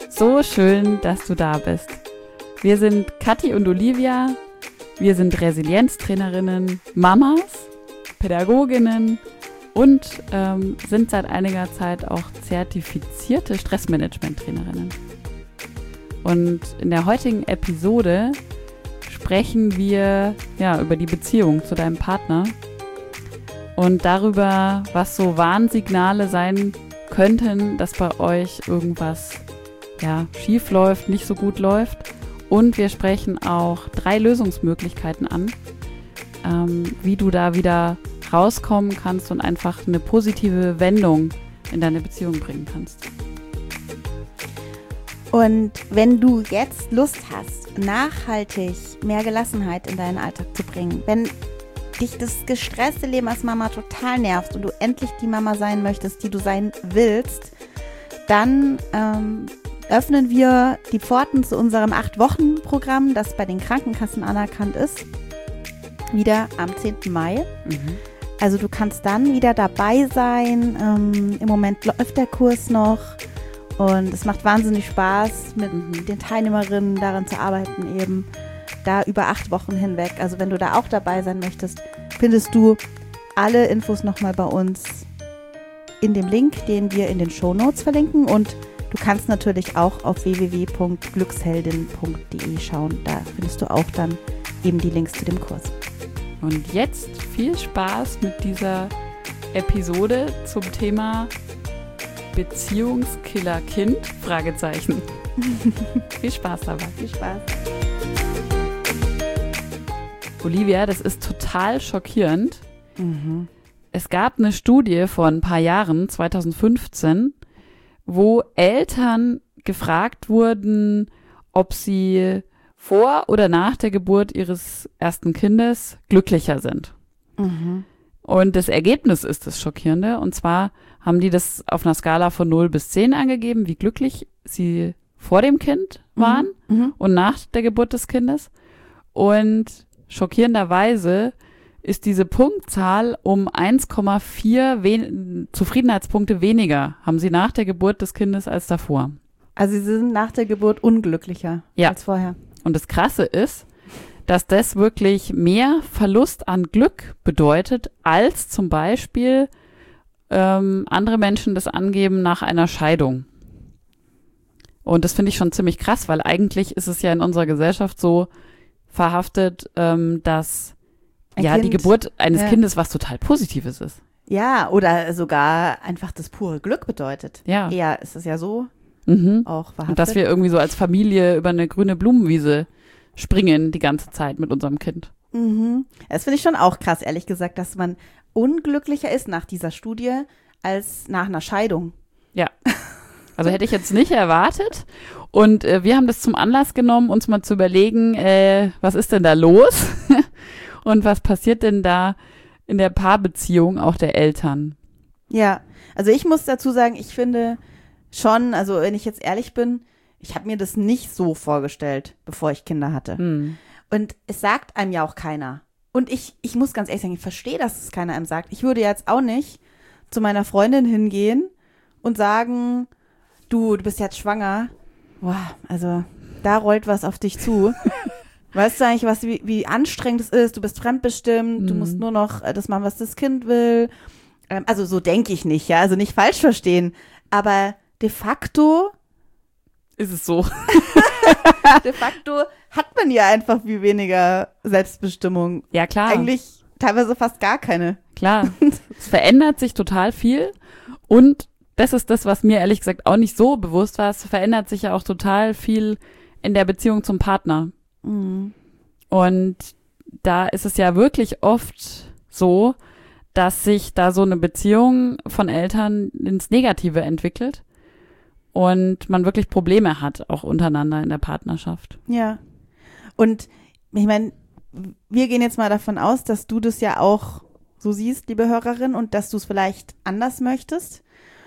So schön, dass du da bist. Wir sind Kathi und Olivia. Wir sind Resilienztrainerinnen, Mamas, Pädagoginnen und sind seit einiger Zeit auch zertifizierte Stressmanagement-Trainerinnen. Und in der heutigen Episode sprechen wir über die Beziehung zu deinem Partner und darüber, was so Warnsignale sein könnten, dass bei euch irgendwas schief läuft, nicht so gut läuft. Und wir sprechen auch 3 Lösungsmöglichkeiten an, wie du da wieder rauskommen kannst und einfach eine positive Wendung in deine Beziehung bringen kannst. Und wenn du jetzt Lust hast, nachhaltig mehr Gelassenheit in deinen Alltag zu bringen, wenn dich das gestresste Leben als Mama total nervt und du endlich die Mama sein möchtest, die du sein willst, dann öffnen wir die Pforten zu unserem 8-Wochen-Programm, das bei den Krankenkassen anerkannt ist, wieder am 10. Mai. Also du kannst dann wieder dabei sein. Im Moment läuft der Kurs noch und es macht wahnsinnig Spaß, mit den Teilnehmerinnen daran zu arbeiten, eben da über 8 Wochen hinweg. Also wenn du da auch dabei sein möchtest, findest du alle Infos nochmal bei uns in dem Link, den wir in den Shownotes verlinken, und du kannst natürlich auch auf www.glücksheldin.de schauen. Da findest du auch dann eben die Links zu dem Kurs. Und jetzt viel Spaß mit dieser Episode zum Thema Beziehungskiller-Kind? Fragezeichen. Viel Spaß dabei. Viel Spaß. Olivia, das ist total schockierend. Es gab eine Studie vor ein paar Jahren, 2015, wo Eltern gefragt wurden, ob sie vor oder nach der Geburt ihres ersten Kindes glücklicher sind. Und das Ergebnis ist das Schockierende. Und zwar haben die das auf einer Skala von 0 bis 10 angegeben, wie glücklich sie vor dem Kind waren und nach der Geburt des Kindes. Und schockierenderweise ist diese Punktzahl um 1,4 Zufriedenheitspunkte weniger, haben sie nach der Geburt des Kindes als davor. Also sie sind nach der Geburt unglücklicher als vorher. Und das Krasse ist, dass das wirklich mehr Verlust an Glück bedeutet, als zum Beispiel andere Menschen das angeben nach einer Scheidung. Und das finde ich schon ziemlich krass, weil eigentlich ist es ja in unserer Gesellschaft so verhaftet, dass die Geburt eines Kindes was total Positives ist. Ja, oder sogar einfach das pure Glück bedeutet. Ja. Eher ist es ja so auch verhaftet. Und dass wir irgendwie so als Familie über eine grüne Blumenwiese springen die ganze Zeit mit unserem Kind. Das finde ich schon auch krass, ehrlich gesagt, dass man unglücklicher ist nach dieser Studie als nach einer Scheidung. Ja, also hätte ich jetzt nicht erwartet. Und wir haben das zum Anlass genommen, uns mal zu überlegen, was ist denn da los? Und was passiert denn da in der Paarbeziehung auch der Eltern? Ja, also ich muss dazu sagen, ich finde schon, also wenn ich jetzt ehrlich bin, ich habe mir das nicht so vorgestellt, bevor ich Kinder hatte. Und es sagt einem ja auch keiner. Und ich muss ganz ehrlich sagen, ich verstehe, dass es keiner einem sagt. Ich würde jetzt auch nicht zu meiner Freundin hingehen und sagen, du bist jetzt schwanger. Boah, also da rollt was auf dich zu. Weißt du eigentlich, wie anstrengend es ist? Du bist fremdbestimmt, du musst nur noch das machen, was das Kind will. Also so denke ich nicht, ja, also nicht falsch verstehen. Aber de facto ist es so. De facto hat man ja einfach viel weniger Selbstbestimmung. Ja, klar. Eigentlich teilweise fast gar keine. Klar, es verändert sich total viel und das ist das, was mir ehrlich gesagt auch nicht so bewusst war. Es verändert sich ja auch total viel in der Beziehung zum Partner. Und da ist es ja wirklich oft so, dass sich da so eine Beziehung von Eltern ins Negative entwickelt und man wirklich Probleme hat, auch untereinander in der Partnerschaft. Ja. Und ich meine, wir gehen jetzt mal davon aus, dass du das ja auch so siehst, liebe Hörerin, und dass du es vielleicht anders möchtest.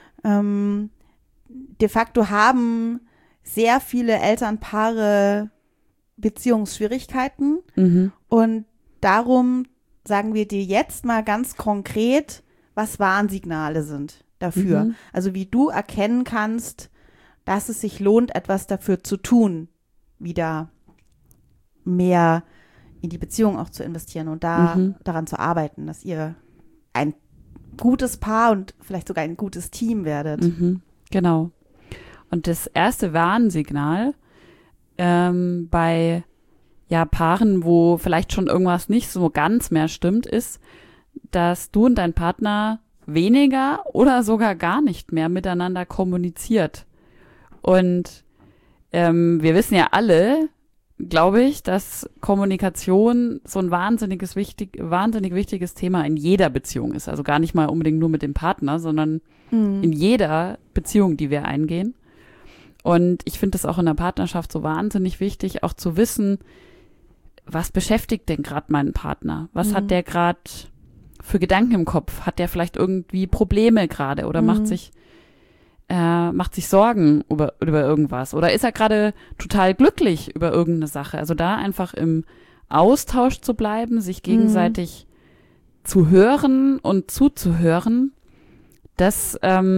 De facto haben sehr viele Elternpaare Beziehungsschwierigkeiten und darum sagen wir dir jetzt mal ganz konkret, was Warnsignale sind dafür. Also wie du erkennen kannst, dass es sich lohnt, etwas dafür zu tun, wieder mehr in die Beziehung auch zu investieren und daran zu arbeiten, dass ihr ein gutes Paar und vielleicht sogar ein gutes Team werdet. Genau. Und das erste Warnsignal bei Paaren, wo vielleicht schon irgendwas nicht so ganz mehr stimmt, ist, dass du und dein Partner weniger oder sogar gar nicht mehr miteinander kommuniziert. Und wir wissen ja alle, glaube ich, dass Kommunikation so ein wahnsinnig wichtiges Thema in jeder Beziehung ist. Also gar nicht mal unbedingt nur mit dem Partner, sondern in jeder Beziehung, die wir eingehen. Und ich finde es auch in der Partnerschaft so wahnsinnig wichtig, auch zu wissen, was beschäftigt denn gerade meinen Partner? Was hat der gerade für Gedanken im Kopf? Hat der vielleicht irgendwie Probleme gerade oder macht sich Sorgen über irgendwas? Oder ist er gerade total glücklich über irgendeine Sache? Also da einfach im Austausch zu bleiben, sich gegenseitig zu hören und zuzuhören, das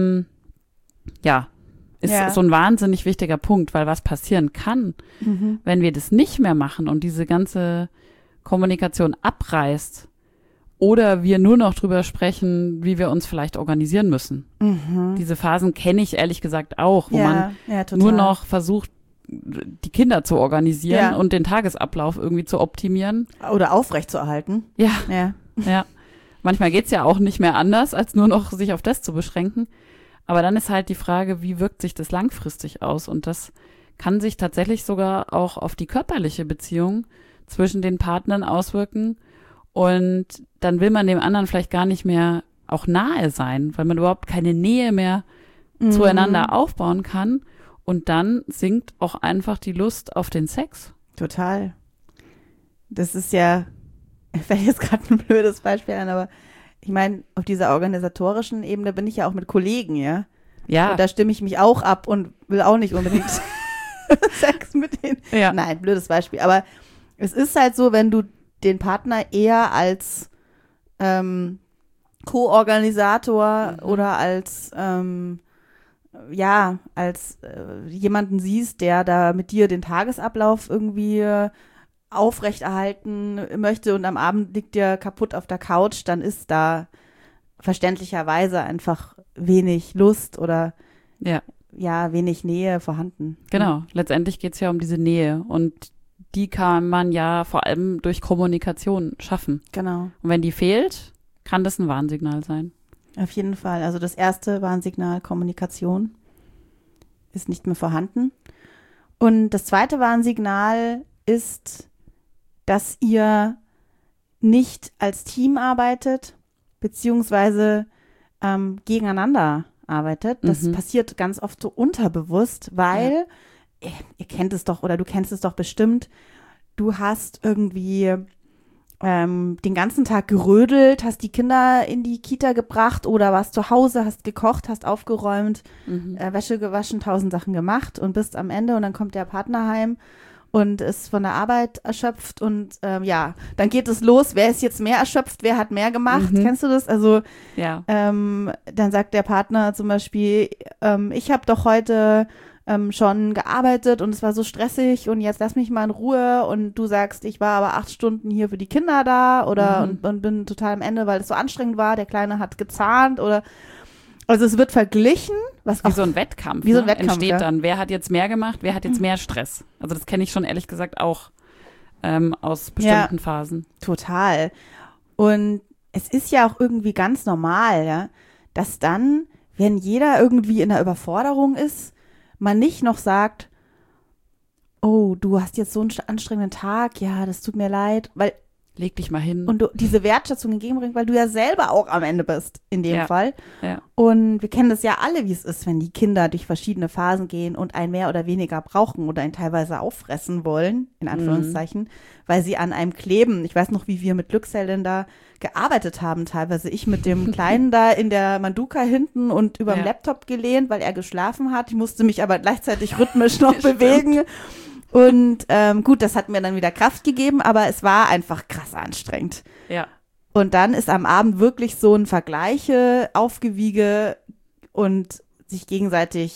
ist so ein wahnsinnig wichtiger Punkt, weil was passieren kann, wenn wir das nicht mehr machen und diese ganze Kommunikation abreißt oder wir nur noch drüber sprechen, wie wir uns vielleicht organisieren müssen. Diese Phasen kenne ich ehrlich gesagt auch, wo man nur noch versucht, die Kinder zu organisieren und den Tagesablauf irgendwie zu optimieren. Oder aufrechtzuerhalten. Ja. Manchmal geht's ja auch nicht mehr anders, als nur noch sich auf das zu beschränken. Aber dann ist halt die Frage, wie wirkt sich das langfristig aus? Und das kann sich tatsächlich sogar auch auf die körperliche Beziehung zwischen den Partnern auswirken. Und dann will man dem anderen vielleicht gar nicht mehr auch nahe sein, weil man überhaupt keine Nähe mehr zueinander aufbauen kann. Und dann sinkt auch einfach die Lust auf den Sex. Total. Das ist ja, fällt jetzt gerade ein blödes Beispiel an, aber ich meine, auf dieser organisatorischen Ebene bin ich ja auch mit Kollegen, ja? Ja. Und da stimme ich mich auch ab und will auch nicht unbedingt Sex mit denen. Ja. Nein, blödes Beispiel. Aber es ist halt so, wenn du den Partner eher als Co-Organisator oder als jemanden siehst, der da mit dir den Tagesablauf irgendwie aufrechterhalten möchte und am Abend liegt dir kaputt auf der Couch, dann ist da verständlicherweise einfach wenig Lust oder wenig Nähe vorhanden. Genau, letztendlich geht es ja um diese Nähe und die kann man ja vor allem durch Kommunikation schaffen. Genau. Und wenn die fehlt, kann das ein Warnsignal sein. Auf jeden Fall. Also das erste Warnsignal, Kommunikation, ist nicht mehr vorhanden. Und das zweite Warnsignal ist, dass ihr nicht als Team arbeitet, beziehungsweise gegeneinander arbeitet. Das passiert ganz oft so unterbewusst, weil, ihr kennt es doch oder du kennst es doch bestimmt, du hast irgendwie den ganzen Tag gerödelt, hast die Kinder in die Kita gebracht oder warst zu Hause, hast gekocht, hast aufgeräumt, Wäsche gewaschen, 1000 Sachen gemacht und bist am Ende und dann kommt der Partner heim und ist von der Arbeit erschöpft und dann geht es los, wer ist jetzt mehr erschöpft, wer hat mehr gemacht, kennst du das? Also dann sagt der Partner zum Beispiel, ich habe doch heute schon gearbeitet und es war so stressig und jetzt lass mich mal in Ruhe und du sagst, ich war aber 8 Stunden hier für die Kinder da oder und bin total am Ende, weil es so anstrengend war, der Kleine hat gezahnt oder also es wird verglichen, was wie so ein Wettkampf, so ein Wettkampf entsteht dann. Wer hat jetzt mehr gemacht, wer hat jetzt mehr Stress? Also das kenne ich schon ehrlich gesagt auch aus bestimmten Phasen. Total. Und es ist ja auch irgendwie ganz normal, ja, dass dann, wenn jeder irgendwie in der Überforderung ist, man nicht noch sagt, oh, du hast jetzt so einen anstrengenden Tag, ja, das tut mir leid, weil leg dich mal hin. Und du diese Wertschätzung entgegenbringst, weil du ja selber auch am Ende bist, in dem Fall. Ja. Und wir kennen das ja alle, wie es ist, wenn die Kinder durch verschiedene Phasen gehen und ein mehr oder weniger brauchen oder einen teilweise auffressen wollen, in Anführungszeichen, weil sie an einem kleben. Ich weiß noch, wie wir mit Glückselden da gearbeitet haben, teilweise. Ich mit dem Kleinen da in der Manduka hinten und über dem Laptop gelehnt, weil er geschlafen hat. Ich musste mich aber gleichzeitig rhythmisch noch bewegen. Und gut, das hat mir dann wieder Kraft gegeben, aber es war einfach krass anstrengend. Ja. Und dann ist am Abend wirklich so ein Vergleiche, Aufgewiege und sich gegenseitig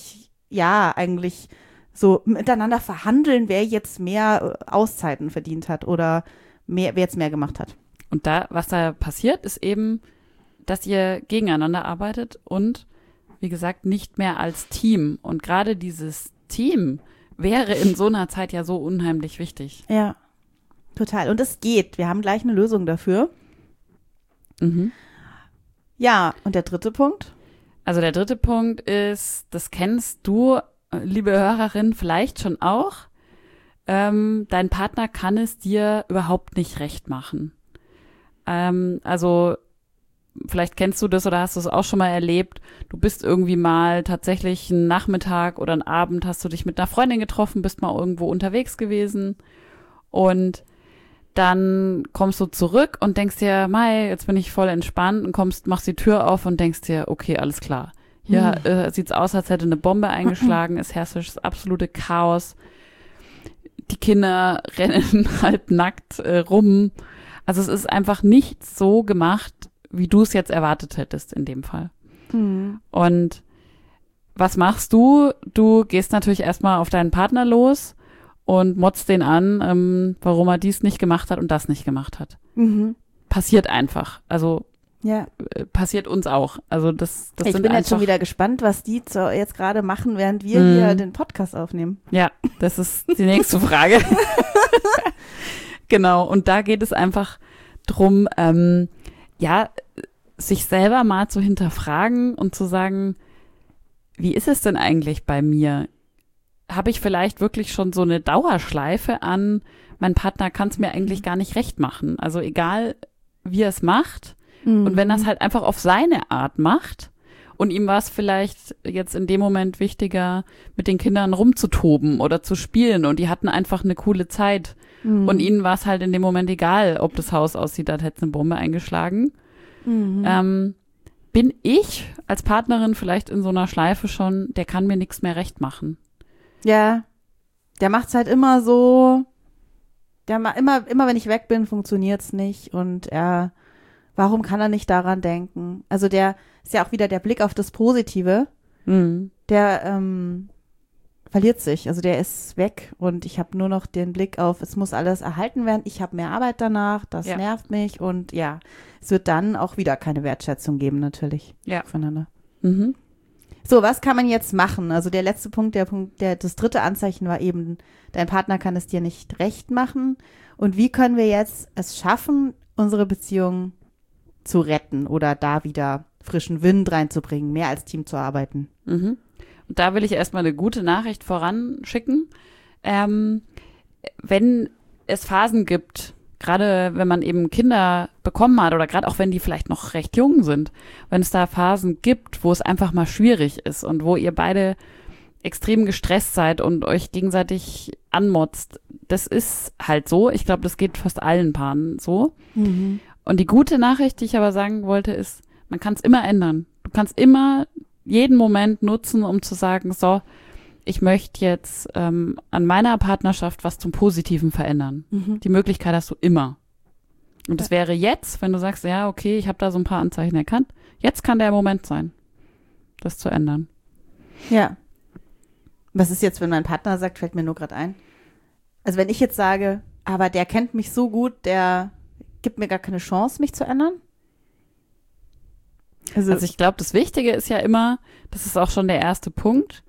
eigentlich so miteinander verhandeln, wer jetzt mehr Auszeiten verdient hat oder wer jetzt mehr gemacht hat. Und was da passiert, ist eben, dass ihr gegeneinander arbeitet und, wie gesagt, nicht mehr als Team. Und gerade dieses Team wäre in so einer Zeit ja so unheimlich wichtig. Ja, total. Und es geht. Wir haben gleich eine Lösung dafür. Mhm. Ja, und der dritte Punkt? Also der dritte Punkt ist, das kennst du, liebe Hörerin, vielleicht schon auch. Dein Partner kann es dir überhaupt nicht recht machen. Also vielleicht kennst du das oder hast du es auch schon mal erlebt. Du bist irgendwie mal tatsächlich einen Nachmittag oder einen Abend, hast du dich mit einer Freundin getroffen, bist mal irgendwo unterwegs gewesen und dann kommst du zurück und denkst dir, Mai, jetzt bin ich voll entspannt und machst die Tür auf und denkst dir, okay, alles klar. Hier sieht's aus, als hätte eine Bombe eingeschlagen, es herrscht das absolute Chaos. Die Kinder rennen halt nackt rum. Also es ist einfach nicht so gemacht, wie du es jetzt erwartet hättest in dem Fall. Mhm. Und was machst du? Du gehst natürlich erstmal auf deinen Partner los und motzt den an, warum er dies nicht gemacht hat und das nicht gemacht hat. Mhm. Passiert einfach. Also ja. Passiert uns auch. Also das ich sind bin einfach, jetzt schon wieder gespannt, was die jetzt gerade machen, während wir hier den Podcast aufnehmen. Ja, das ist die nächste Frage. Genau, und da geht es einfach drum, sich selber mal zu hinterfragen und zu sagen, wie ist es denn eigentlich bei mir? Habe ich vielleicht wirklich schon so eine Dauerschleife an, mein Partner kann es mir eigentlich gar nicht recht machen. Also egal, wie er es macht. Und wenn er es halt einfach auf seine Art macht und ihm war es vielleicht jetzt in dem Moment wichtiger, mit den Kindern rumzutoben oder zu spielen und die hatten einfach eine coole Zeit und ihnen war es halt in dem Moment egal, ob das Haus aussieht, als hätte eine Bombe eingeschlagen. Bin ich als Partnerin vielleicht in so einer Schleife schon, der kann mir nichts mehr recht machen. Ja, der macht's halt immer so, immer wenn ich weg bin, funktioniert's nicht und warum kann er nicht daran denken? Also der ist ja auch wieder der Blick auf das Positive, der verliert sich, also der ist weg und ich habe nur noch den Blick auf, es muss alles erhalten werden, ich habe mehr Arbeit danach, das nervt mich und ja, es wird dann auch wieder keine Wertschätzung geben natürlich voneinander. Mhm. So, was kann man jetzt machen? Also der letzte Punkt, das dritte Anzeichen war eben, dein Partner kann es dir nicht recht machen und wie können wir jetzt es schaffen, unsere Beziehung zu retten oder da wieder frischen Wind reinzubringen, mehr als Team zu arbeiten. Mhm. Und da will ich erstmal eine gute Nachricht voranschicken. Wenn es Phasen gibt, gerade wenn man eben Kinder bekommen hat oder gerade auch wenn die vielleicht noch recht jung sind, wenn es da Phasen gibt, wo es einfach mal schwierig ist und wo ihr beide extrem gestresst seid und euch gegenseitig anmotzt, das ist halt so. Ich glaube, das geht fast allen Paaren so. Mhm. Und die gute Nachricht, die ich aber sagen wollte, ist, man kann es immer ändern. Du kannst immer jeden Moment nutzen, um zu sagen, so, ich möchte jetzt an meiner Partnerschaft was zum Positiven verändern. Mhm. Die Möglichkeit hast du immer. Und das wäre jetzt, wenn du sagst, ja, okay, ich habe da so ein paar Anzeichen erkannt, jetzt kann der Moment sein, das zu ändern. Ja. Was ist jetzt, wenn mein Partner sagt, fällt mir nur gerade ein. Also wenn ich jetzt sage, aber der kennt mich so gut, der gibt mir gar keine Chance, mich zu ändern? Also ich glaube, das Wichtige ist ja immer, das ist auch schon der erste Punkt,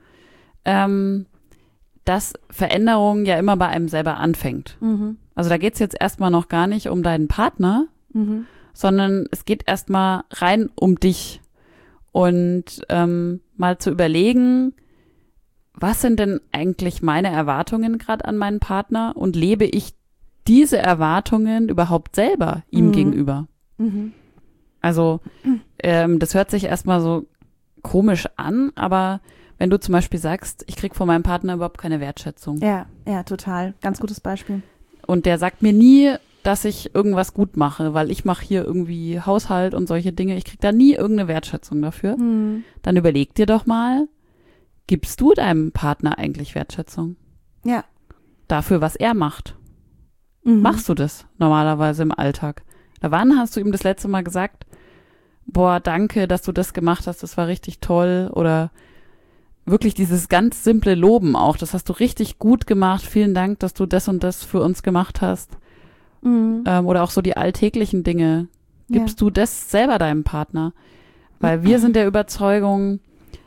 dass Veränderung ja immer bei einem selber anfängt. Mhm. Also da geht es jetzt erstmal noch gar nicht um deinen Partner, sondern es geht erstmal rein um dich und mal zu überlegen, was sind denn eigentlich meine Erwartungen gerade an meinen Partner und lebe ich diese Erwartungen überhaupt selber ihm gegenüber? Mhm. Also das hört sich erstmal so komisch an, aber wenn du zum Beispiel sagst, ich krieg von meinem Partner überhaupt keine Wertschätzung. Ja, total. Ganz gutes Beispiel. Und der sagt mir nie, dass ich irgendwas gut mache, weil ich mache hier irgendwie Haushalt und solche Dinge. Ich krieg da nie irgendeine Wertschätzung dafür. Dann überleg dir doch mal, gibst du deinem Partner eigentlich Wertschätzung? Ja. Dafür, was er macht. Machst du das normalerweise im Alltag? Wann hast du ihm das letzte Mal gesagt, boah, danke, dass du das gemacht hast, das war richtig toll? Oder wirklich dieses ganz simple Loben auch. Das hast du richtig gut gemacht. Vielen Dank, dass du das und das für uns gemacht hast. Oder auch so die alltäglichen Dinge. Gibst du das selber deinem Partner? Weil wir sind der Überzeugung,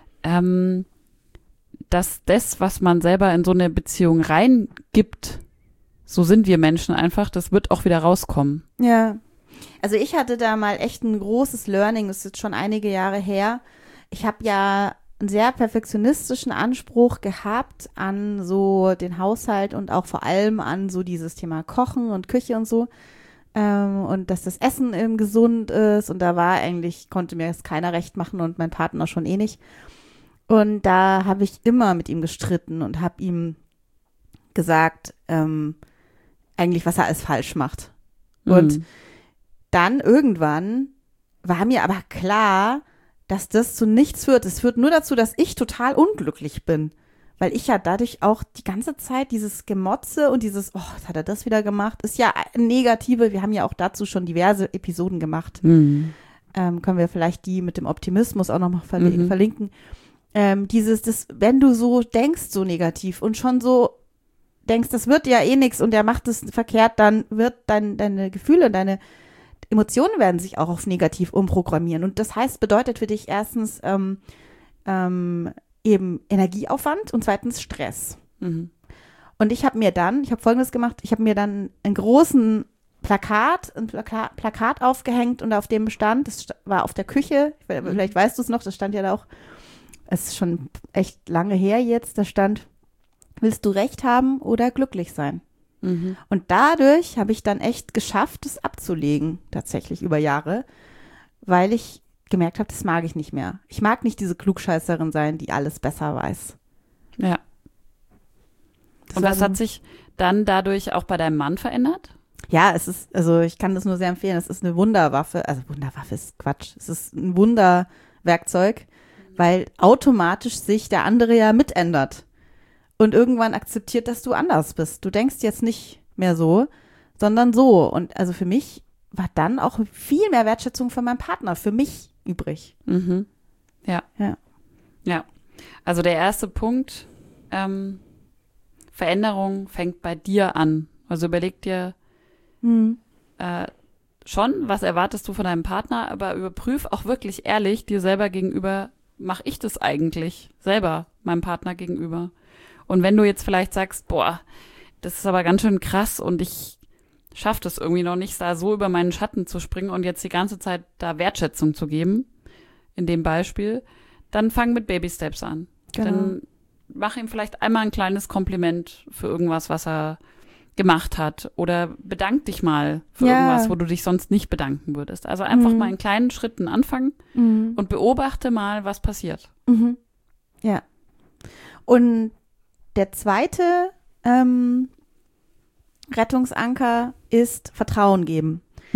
dass das, was man selber in so eine Beziehung reingibt, so sind wir Menschen einfach, das wird auch wieder rauskommen. Ja. Also ich hatte da mal echt ein großes Learning, das ist jetzt schon einige Jahre her. Ich habe ja einen sehr perfektionistischen Anspruch gehabt an so den Haushalt und auch vor allem an so dieses Thema Kochen und Küche und so. Und dass das Essen eben gesund ist. Und da konnte mir das keiner recht machen und mein Partner schon eh nicht. Und da habe ich immer mit ihm gestritten und habe ihm gesagt, eigentlich, was er alles falsch macht. Und dann irgendwann war mir aber klar, dass das zu nichts führt. Es führt nur dazu, dass ich total unglücklich bin. Weil ich ja dadurch auch die ganze Zeit dieses Gemotze und dieses, oh, jetzt hat er das wieder gemacht, ist ja negative. Wir haben ja auch dazu schon diverse Episoden gemacht. Können wir vielleicht die mit dem Optimismus auch nochmal verlinken. Wenn du so denkst, so negativ und schon so denkst, das wird ja eh nichts und er macht es verkehrt, dann wird deine Gefühle, deine Emotionen werden sich auch auf negativ umprogrammieren. Und das bedeutet für dich erstens eben Energieaufwand und zweitens Stress. Und ich habe Folgendes gemacht, ich habe mir dann ein Plakat aufgehängt und auf dem stand, das war auf der Küche, vielleicht weißt du es noch, das stand ja da auch, es ist schon echt lange her jetzt, da stand, willst du Recht haben oder glücklich sein? Und dadurch habe ich dann echt geschafft, es abzulegen, tatsächlich über Jahre, weil ich gemerkt habe, das mag ich nicht mehr. Ich mag nicht diese Klugscheißerin sein, die alles besser weiß. Ja. Und was hat sich dann dadurch auch bei deinem Mann verändert? Ja, ich kann das nur sehr empfehlen. Es ist eine Wunderwaffe. Also Wunderwaffe ist Quatsch. Es ist ein Wunderwerkzeug, weil automatisch sich der andere ja mitändert. Und irgendwann akzeptiert, dass du anders bist. Du denkst jetzt nicht mehr so, sondern so. Und also für mich war dann auch viel mehr Wertschätzung von meinem Partner, für mich übrig. Ja. Also der erste Punkt, Veränderung fängt bei dir an. Also überleg dir schon, was erwartest du von deinem Partner, aber überprüf auch wirklich ehrlich dir selber gegenüber, mache ich das eigentlich selber meinem Partner gegenüber? Und wenn du jetzt vielleicht sagst, boah, das ist aber ganz schön krass und ich schaffe das irgendwie noch nicht, da so über meinen Schatten zu springen und jetzt die ganze Zeit da Wertschätzung zu geben, in dem Beispiel, dann fang mit Baby Steps an. Genau. Dann mach ihm vielleicht einmal ein kleines Kompliment für irgendwas, was er gemacht hat oder bedank dich mal für irgendwas, wo du dich sonst nicht bedanken würdest. Also einfach mal in kleinen Schritten anfangen und beobachte mal, was passiert. Ja. Und der zweite Rettungsanker ist Vertrauen geben.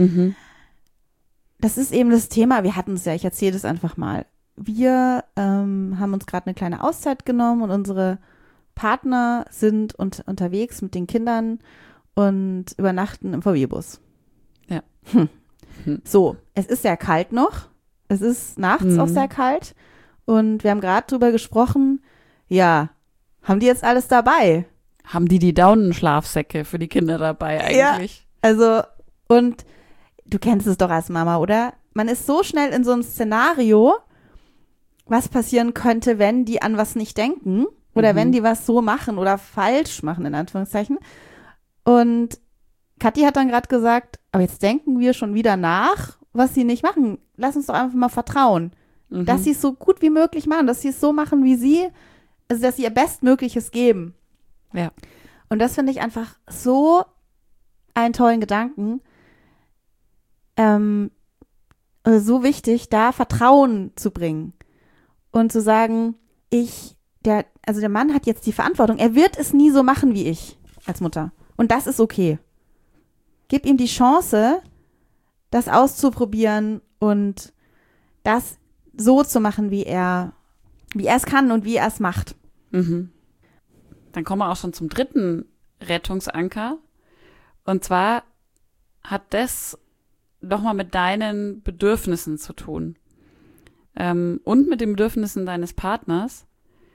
Das ist eben das Thema, wir hatten es ja, ich erzähle das einfach mal. Wir haben uns gerade eine kleine Auszeit genommen und unsere Partner sind unterwegs mit den Kindern und übernachten im VW-Bus. Ja. So, es ist sehr kalt noch. Es ist nachts auch sehr kalt. Und wir haben gerade drüber gesprochen, ja, haben die jetzt alles dabei? Haben die Daunenschlafsäcke für die Kinder dabei eigentlich? Ja, also, und du kennst es doch als Mama, oder? Man ist so schnell in so einem Szenario, was passieren könnte, wenn die an was nicht denken oder wenn die was so machen oder falsch machen, in Anführungszeichen. Und Kathi hat dann gerade gesagt, aber jetzt denken wir schon wieder nach, was sie nicht machen. Lass uns doch einfach mal vertrauen, dass sie es so gut wie möglich machen, dass sie es so machen, wie sie, also dass sie ihr Bestmögliches geben. Ja. Und das finde ich einfach so einen tollen Gedanken. So wichtig, da Vertrauen zu bringen und zu sagen, der Mann hat jetzt die Verantwortung, er wird es nie so machen wie ich als Mutter. Und das ist okay. Gib ihm die Chance, das auszuprobieren und das so zu machen, wie er es kann und wie er es macht. Dann kommen wir auch schon zum dritten Rettungsanker. Und zwar hat das nochmal mit deinen Bedürfnissen zu tun. Und mit den Bedürfnissen deines Partners.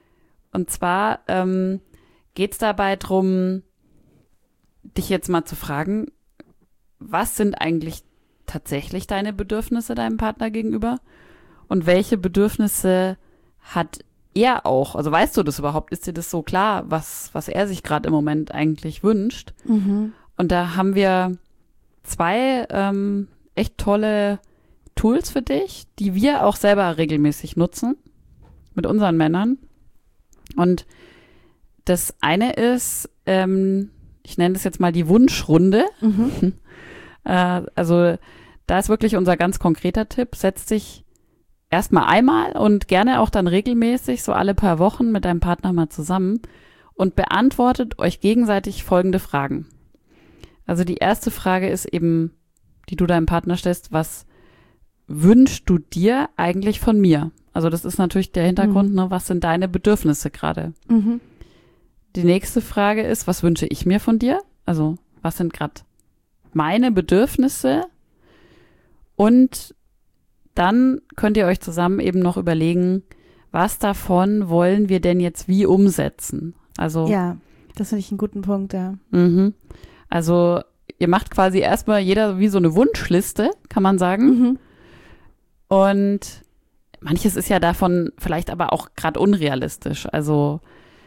Und zwar geht es dabei darum, dich jetzt mal zu fragen, was sind eigentlich tatsächlich deine Bedürfnisse deinem Partner gegenüber und welche Bedürfnisse hat er auch? Also weißt du das überhaupt? Ist dir das so klar, was er sich gerade im Moment eigentlich wünscht? Mhm. Und da haben wir 2 echt tolle Tools für dich, die wir auch selber regelmäßig nutzen mit unseren Männern. Und das eine ist, ich nenne das jetzt mal die Wunschrunde. Mhm. Also da ist wirklich unser ganz konkreter Tipp, setz dich erstmal einmal und gerne auch dann regelmäßig, so alle paar Wochen mit deinem Partner mal zusammen und beantwortet euch gegenseitig folgende Fragen. Also die erste Frage ist eben, die du deinem Partner stellst, was wünschst du dir eigentlich von mir? Also das ist natürlich der Hintergrund, ne? Was sind deine Bedürfnisse gerade? Mhm. Die nächste Frage ist, was wünsche ich mir von dir? Also was sind gerade meine Bedürfnisse? Und dann könnt ihr euch zusammen eben noch überlegen, was davon wollen wir denn jetzt wie umsetzen? Also Ja, das finde ich einen guten Punkt, ja. Also ihr macht quasi erstmal jeder wie so eine Wunschliste, kann man sagen. Mhm. Und manches ist ja davon vielleicht aber auch gerade unrealistisch. Also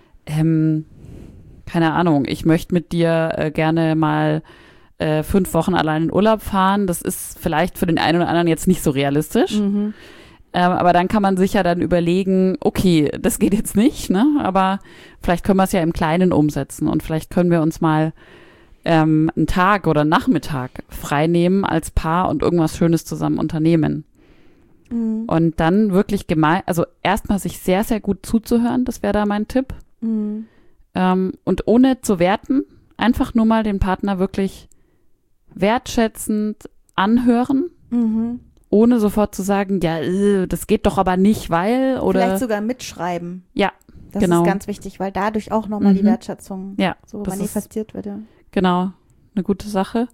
keine Ahnung, ich möchte mit dir gerne mal 5 Wochen allein in Urlaub fahren. Das ist vielleicht für den einen oder anderen jetzt nicht so realistisch. Mhm. Aber dann kann man sich ja dann überlegen, okay, das geht jetzt nicht, ne? Aber vielleicht können wir es ja im Kleinen umsetzen und vielleicht können wir uns mal einen Tag oder einen Nachmittag freinehmen als Paar und irgendwas Schönes zusammen unternehmen. Mhm. Und dann wirklich also erstmal sich sehr, sehr gut zuzuhören, das wäre da mein Tipp. Mhm. Und ohne zu werten, einfach nur mal den Partner wirklich wertschätzend anhören, Mhm. ohne sofort zu sagen, ja, das geht doch aber nicht, weil, oder. Vielleicht sogar mitschreiben. Ja, Das genau. ist ganz wichtig, weil dadurch auch nochmal die Mhm. Wertschätzung Ja, so das ist manifestiert wird. Ja. genau eine gute Sache.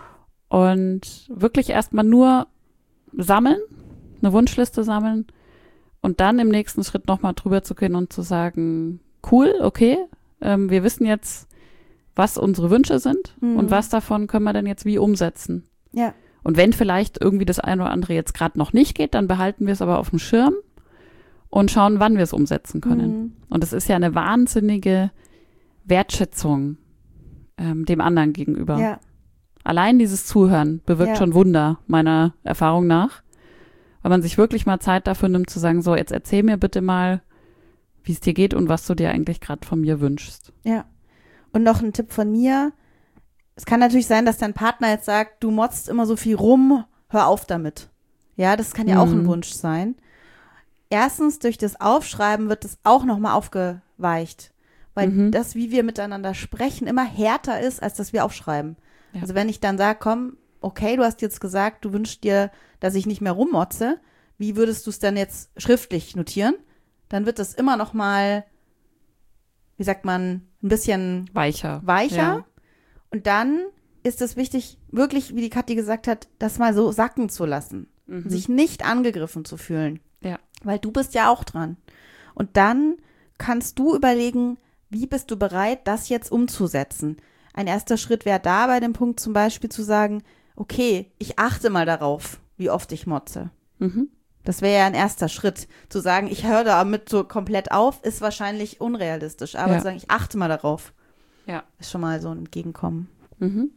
Und wirklich erstmal nur sammeln, eine Wunschliste sammeln und dann im nächsten Schritt nochmal drüber zu gehen und zu sagen, cool, okay, wir wissen jetzt, was unsere Wünsche sind und was davon können wir denn jetzt wie umsetzen. Ja. Und wenn vielleicht irgendwie das eine oder andere jetzt gerade noch nicht geht, dann behalten wir es aber auf dem Schirm und schauen, wann wir es umsetzen können. Mhm. Und es ist ja eine wahnsinnige Wertschätzung dem anderen gegenüber. Ja. Allein dieses Zuhören bewirkt Ja. schon Wunder, meiner Erfahrung nach. Weil man sich wirklich mal Zeit dafür nimmt, zu sagen, so, jetzt erzähl mir bitte mal, wie es dir geht und was du dir eigentlich gerade von mir wünschst. Ja. Und noch ein Tipp von mir. Es kann natürlich sein, dass dein Partner jetzt sagt, du motzt immer so viel rum, hör auf damit. Ja, das kann ja auch ein Wunsch sein. Erstens, durch das Aufschreiben wird es auch nochmal aufgeweicht. Weil das, wie wir miteinander sprechen, immer härter ist, als das wir aufschreiben. Ja. Also wenn ich dann sage, komm, okay, du hast jetzt gesagt, du wünschst dir, dass ich nicht mehr rummotze, wie würdest du es dann jetzt schriftlich notieren? Dann wird das immer noch mal, wie sagt man, ein bisschen Weicher. weicher. Und dann ist es wichtig, wirklich, wie die Kathi gesagt hat, das mal so sacken zu lassen. Sich nicht angegriffen zu fühlen. Ja. Weil du bist ja auch dran. Und dann kannst du überlegen, wie bist du bereit, das jetzt umzusetzen? Ein erster Schritt wäre da bei dem Punkt zum Beispiel zu sagen, okay, ich achte mal darauf, wie oft ich motze. Mhm. Das wäre ja ein erster Schritt. Zu sagen, ich höre damit so komplett auf, ist wahrscheinlich unrealistisch. Aber zu sagen, ich achte mal darauf, Ja. ist schon mal so ein Entgegenkommen. Mhm.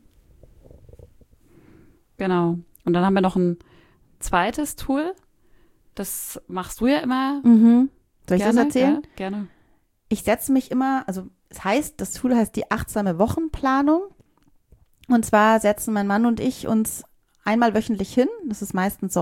Genau. Und dann haben wir noch ein zweites Tool. Das machst du ja immer. Soll ich das erzählen? Ja, gerne. Ich setze mich immer, also das Tool heißt die achtsame Wochenplanung. Und zwar setzen mein Mann und ich uns einmal wöchentlich hin. Das ist meistens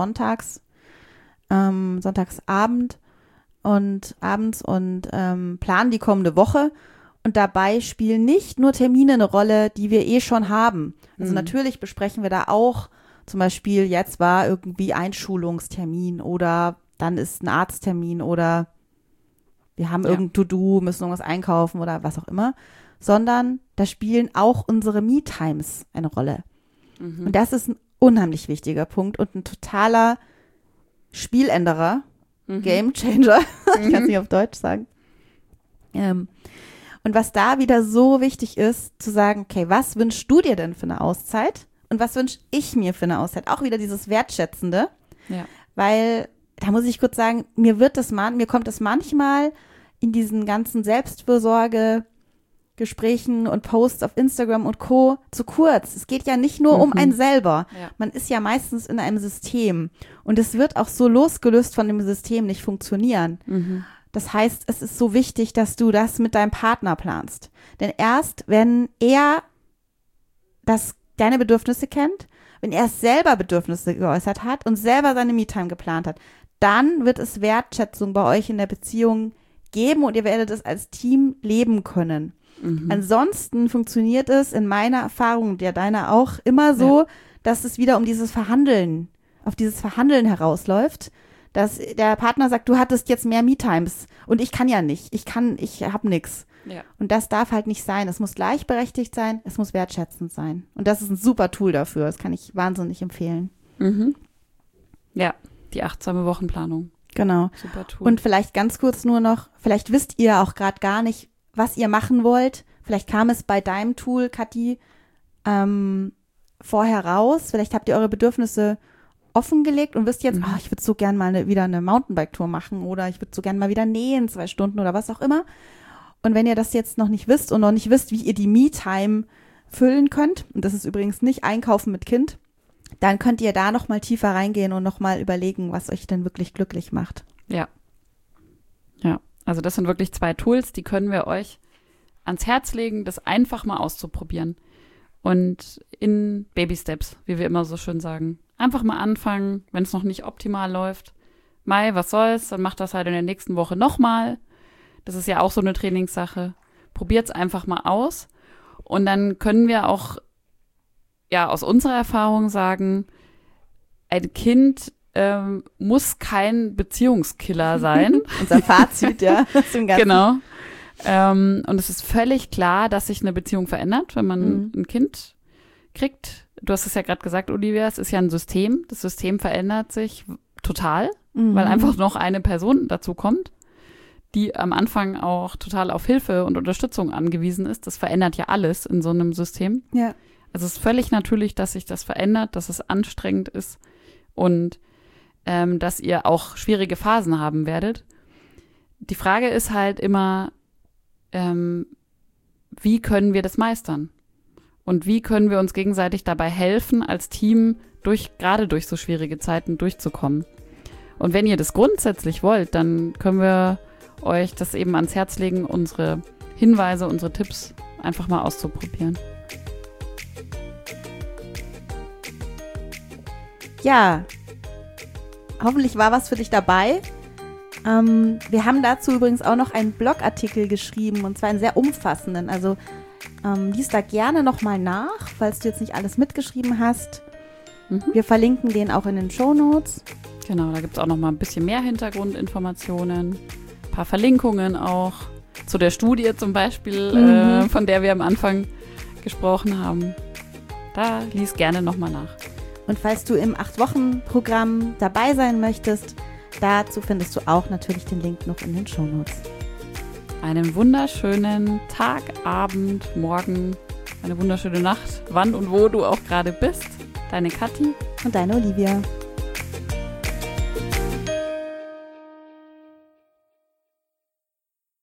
Sonntagsabend und abends und planen die kommende Woche. Und dabei spielen nicht nur Termine eine Rolle, die wir eh schon haben. Also natürlich besprechen wir da auch, zum Beispiel jetzt war irgendwie Einschulungstermin oder dann ist ein Arzttermin oder wir haben irgendein To-Do, müssen irgendwas einkaufen oder was auch immer, sondern da spielen auch unsere Me-Times eine Rolle. Und das ist ein unheimlich wichtiger Punkt und ein totaler Spieländerer, Game Changer, ich kann es nicht auf Deutsch sagen, Und was da wieder so wichtig ist, zu sagen, okay, was wünschst du dir denn für eine Auszeit? Und was wünsche ich mir für eine Auszeit? Auch wieder dieses Wertschätzende. Ja. Weil, da muss ich kurz sagen, mir kommt es manchmal in diesen ganzen Selbstfürsorge-Gesprächen und Posts auf Instagram und Co. zu kurz. Es geht ja nicht nur um einen selber. Ja. Man ist ja meistens in einem System. Und es wird auch so losgelöst von dem System nicht funktionieren. Das heißt, es ist so wichtig, dass du das mit deinem Partner planst. Denn erst, wenn er deine Bedürfnisse kennt, wenn er selber Bedürfnisse geäußert hat und selber seine Me-Time geplant hat, dann wird es Wertschätzung bei euch in der Beziehung geben und ihr werdet es als Team leben können. Ansonsten funktioniert es in meiner Erfahrung, der deiner auch, immer so, dass es wieder auf dieses Verhandeln herausläuft, dass der Partner sagt, du hattest jetzt mehr Me-Times und ich kann ja nicht, ich hab nix. Ja. Und das darf halt nicht sein. Es muss gleichberechtigt sein, es muss wertschätzend sein. Und das ist ein super Tool dafür, das kann ich wahnsinnig empfehlen. Ja, die achtsame Wochenplanung. Genau. Super Tool. Und vielleicht ganz kurz nur noch, vielleicht wisst ihr auch gerade gar nicht, was ihr machen wollt. Vielleicht kam es bei deinem Tool, Kathi, vorher raus. Vielleicht habt ihr eure Bedürfnisse offengelegt und wisst jetzt, ich würde so gern mal wieder eine Mountainbike-Tour machen oder ich würde so gern mal wieder nähen, 2 Stunden oder was auch immer. Und wenn ihr das jetzt noch nicht wisst und noch nicht wisst, wie ihr die Me-Time füllen könnt, und das ist übrigens nicht Einkaufen mit Kind, dann könnt ihr da noch mal tiefer reingehen und noch mal überlegen, was euch denn wirklich glücklich macht. Ja. Ja, also das sind wirklich 2 Tools, die können wir euch ans Herz legen, das einfach mal auszuprobieren. Und in Baby-Steps, wie wir immer so schön sagen. Einfach mal anfangen, wenn es noch nicht optimal läuft. Mai, was soll's, dann macht das halt in der nächsten Woche nochmal. Das ist ja auch so eine Trainingssache. Probiert's einfach mal aus. Und dann können wir auch aus unserer Erfahrung sagen, ein Kind muss kein Beziehungskiller sein. Unser Fazit, ja. Genau. Und es ist völlig klar, dass sich eine Beziehung verändert, wenn man ein Kind kriegt. Du hast es ja gerade gesagt, Olivia, es ist ja ein System. Das System verändert sich total, weil einfach noch eine Person dazu kommt, die am Anfang auch total auf Hilfe und Unterstützung angewiesen ist. Das verändert ja alles in so einem System. Ja. Also es ist völlig natürlich, dass sich das verändert, dass es anstrengend ist und dass ihr auch schwierige Phasen haben werdet. Die Frage ist halt immer, wie können wir das meistern? Und wie können wir uns gegenseitig dabei helfen, als Team gerade durch so schwierige Zeiten durchzukommen? Und wenn ihr das grundsätzlich wollt, dann können wir euch das eben ans Herz legen, unsere Hinweise, unsere Tipps einfach mal auszuprobieren. Ja, hoffentlich war was für dich dabei. Wir haben dazu übrigens auch noch einen Blogartikel geschrieben und zwar einen sehr umfassenden. Also lies da gerne nochmal nach, falls du jetzt nicht alles mitgeschrieben hast. Wir verlinken den auch in den Shownotes. Genau, da gibt es auch nochmal ein bisschen mehr Hintergrundinformationen, ein paar Verlinkungen auch zu der Studie zum Beispiel, von der wir am Anfang gesprochen haben. Da lies gerne nochmal nach. Und falls du im 8-Wochen-Programm dabei sein möchtest, dazu findest du auch natürlich den Link noch in den Shownotes. Einen wunderschönen Tag, Abend, Morgen, eine wunderschöne Nacht, wann und wo du auch gerade bist. Deine Kathi und deine Olivia.